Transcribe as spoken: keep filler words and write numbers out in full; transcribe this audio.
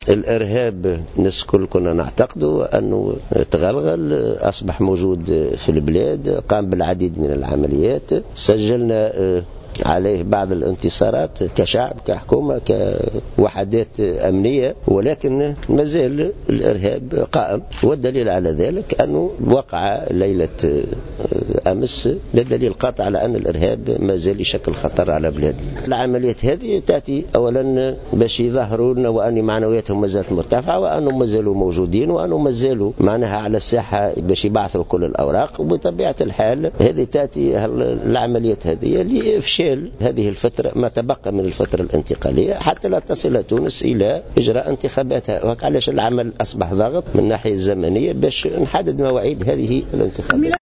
الإرهاب الناس كل كنا نعتقد أنه تغلغل، أصبح موجود في البلاد، قام بالعديد من العمليات، سجلنا عليه بعض الانتصارات كشعب كحكومة كوحدات أمنية، ولكن ما زال الإرهاب قائم. والدليل على ذلك أنه وقع ليلة أمس لدليل قاطع على أن الإرهاب ما زال يشكل خطر على بلادنا. العمليات هذه تأتي أولا باش يظهروا لنا وأن معنوياتهم ما زالت مرتفعة، وأنهم ما زالوا موجودين، وأنهم ما زالوا معناها على الساحة باش يبعثوا كل الأوراق. وبطبيعة الحال هذه تأتي العمليات هذه لإفشال هذه الفترة ما تبقى من الفترة الانتقالية حتى لا تصل تونس إلى إجراء انتخاباتها. وعلاش العمل أصبح ضغط من الناحية الزمنية باش نحدد مواعيد هذه الانتخابات.